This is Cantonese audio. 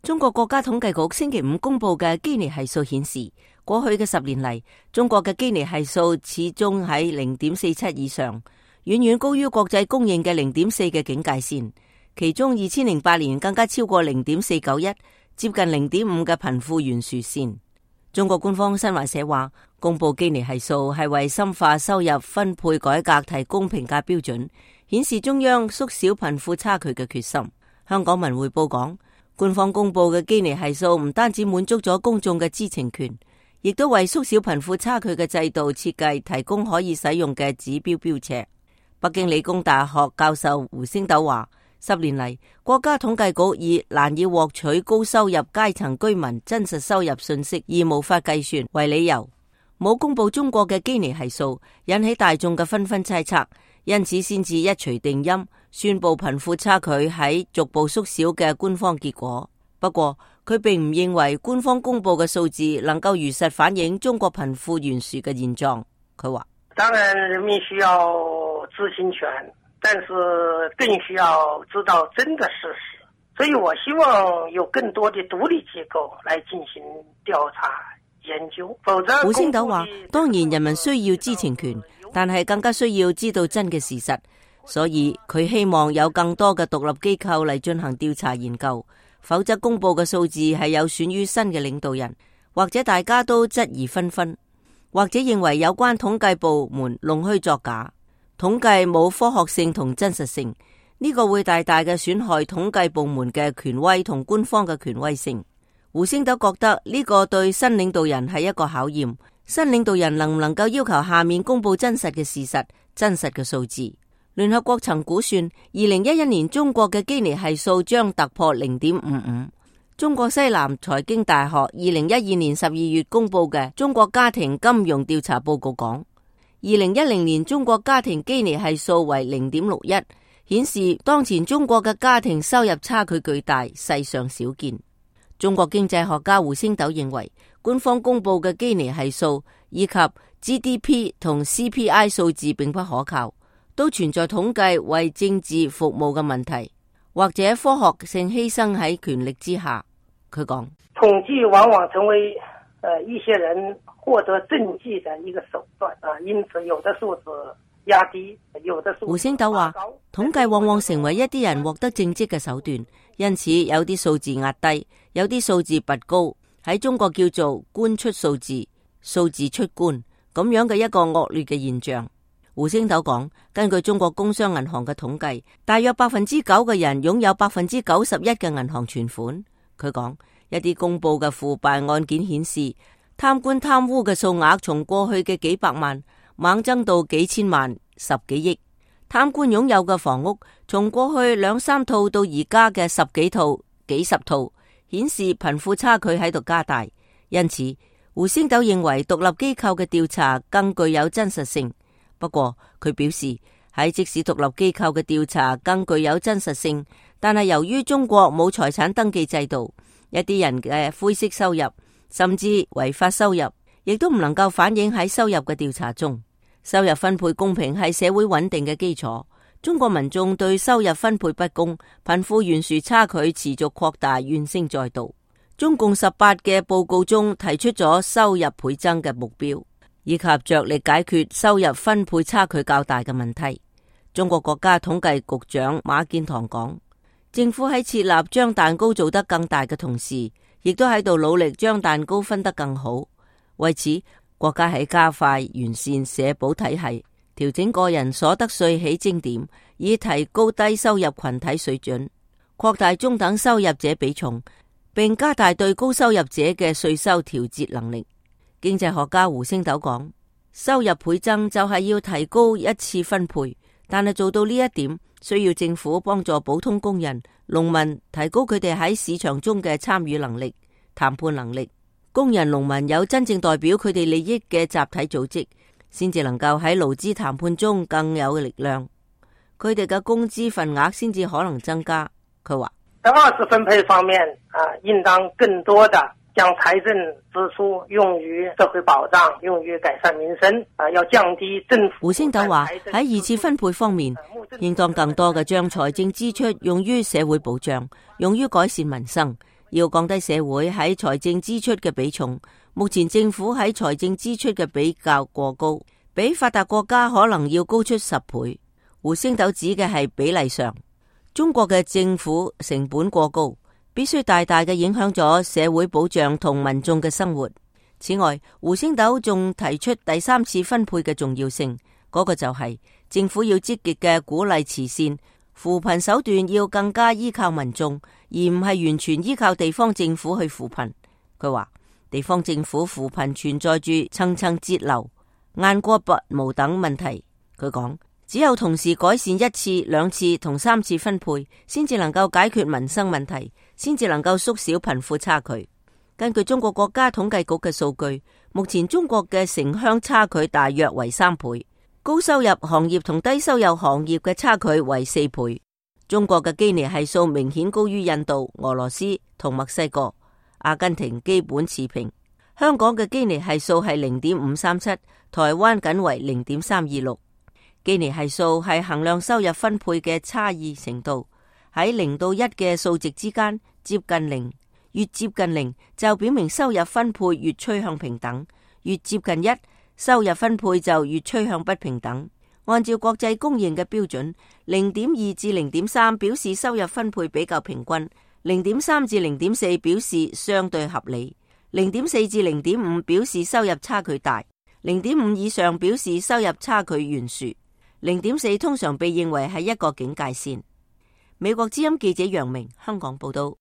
中國國家統計局星期五公布嘅基尼係數顯示，過去嘅10年嚟，中國嘅基尼係數始終喺 0.47 以上，遠遠高於國際公認嘅 0.4 嘅警戒線。其中2008年更加超過 0.491， 接近 0.5 嘅貧富懸殊線。中國官方新華社話，公布基尼係數係為深化收入分配改革提供評價標準，顯示中央縮小貧富差距嘅決心。香港文匯報講，官方公布嘅基尼係數唔單止滿足咗公眾嘅知情權，亦都為縮小貧富差距嘅制度設計提供可以使用嘅指標標尺。北京理工大學教授胡星斗話，10年嚟，國家統計局以難以獲取高收入階層居民真實收入信息而無法計算為理由，冇公布中國嘅基尼係數，引起大眾嘅紛紛猜測，因此先至一錘定音，宣布貧富差距喺逐步縮小嘅官方結果。不過，佢並唔認為官方公布嘅數字能夠如實反映中國貧富懸殊嘅現狀。佢話： 當然，人民需要知情權，但是更需要知道真的事實。所以我希望有更多的獨立機構來進行調查研究。否則， 胡星斗話：當然，人民需要知情權，但係更加需要知道真嘅事實。所以佢希望有更多嘅獨立機構嚟進行調查研究，否則公布嘅數字係有損於新嘅領導人，或者大家都質疑紛紛，或者認為有關統計部門弄虛作假，統計冇科學性同真實性，呢個會大大嘅損害統計部門嘅權威同官方嘅權威性。胡星斗覺得呢個對新領導人係一個考驗，新領導人能唔能夠要求下面公布真實嘅事實、真實嘅數字。聯合國曾估算，2011年中國嘅基尼係數將突破 0.55。中國西南財經大學2012年12月公布嘅中國家庭金融調查報告講，2010年中國家庭基尼係數為 0.61， 顯示當前中國嘅家庭收入差距巨大，世上少見。中國經濟學家胡星斗認為，官方公布嘅基尼係數以及 GDP 同 CPI 數字並不可靠，都存在統計為政治服務嘅問題，或者科學性犧牲喺權力之下。佢講， 統計往往成為一些人獲得政績的一個手段啊，因此有的數字壓低，有的數字。 胡星斗話，統計往往成為一啲人獲得政績嘅手段，因此有啲數字壓低，有啲數字拔高，喺中國叫做官出數字，數字出官，咁樣嘅一個惡劣嘅現象。胡星斗講，根據中國工商銀行嘅統計，大約 9% 嘅人擁有 91% 嘅銀行存款。佢講，一啲公布嘅腐敗案件顯示，貪官貪污嘅數額從過去嘅幾百萬猛增到幾千萬、10幾億。貪官擁有嘅房屋從過去2-3套到而家嘅10幾套、幾十套，顯示貧富差距喺度加大。因此，胡星斗認為獨立機構嘅調查更具有真實性。不過佢表示，喺即使獨立機構嘅調查更具有真實性，但係由於中國冇財產登記制度，一啲人嘅灰色收入甚至違法收入，亦都唔能夠反映喺收入嘅調查中。收入分配公平係社會穩定嘅基礎。中國民眾對收入分配不公、貧富懸殊差距持續擴大怨聲載道。中共18嘅報告中提出咗收入倍增嘅目標，以及着力解決收入分配差距較大嘅問題。中國國家統計局長馬建堂講，政府喺設立將蛋糕做得更大嘅同時，亦都喺度努力將蛋糕分得更好。為此，國家喺加快完善社保體系，調整個人所得稅起徵點，以提高低收入群體水準，擴大中等收入者比重，並加大對高收入者嘅稅收調節能力。經濟學家胡星斗講，收入倍增就係要提高一次分配，但係做到呢一點，需要政府幫助普通工人、農民提高佢哋喺市場中嘅參與能力、談判能力。工人、農民有真正代表佢哋利益嘅集體組織，先至能夠喺勞資談判中更有力量，佢哋嘅工資份額先至可能增加。佢話， 在二次分配方面應當更多的將財政支出用於社會保障，用於改善民生，要降低政府。 胡星斗話，喺二次分配方面，應當更多嘅將財政支出用於社會保障，用於改善民生， 要降低社會喺財政支出嘅比重。目前政府喺財政支出嘅比較過高，比發達國家可能要高出10倍。胡星斗指嘅係比例上，中國嘅政府成本過高，必須大大嘅影響咗社會保障同民眾嘅生活。此外，胡星斗仲提出第3次分配嘅重要性，嗰個就係政府要積極嘅鼓勵慈善，扶貧手段要更加依靠民眾，而唔係完全依靠地方政府去扶貧。佢話地方政府扶貧存在住層層節流、雁過拔毛等問題。佢講只有同時改善1次、2次同3次分配，先至能夠解決民生問題，先至能夠縮小貧富差距。根據中國國家統計局嘅數據，目前中國嘅城鄉差距大約為3倍，高收入行業同低收入行業嘅差距為4倍。中國嘅基尼係數明顯高於印度、俄羅斯同墨西哥，阿根廷基本持平。香港嘅基尼係數係0.537，台灣僅為0.326。基尼係數係衡量收入分配嘅差異程度，喺0到1嘅數值之間接近0。越接近0就表明收入分配越趨向平等，越接近1收入分配就越趨向不平等。按照國際公認嘅標準，0.2至0.3表示收入分配比較平均，0.3至0.4表示相對合理，0.4至0.5表示收入差距大，0.5以上表示收入差距懸殊，0.4通常被認為係一個警戒線。美國之音記者楊明香港報道。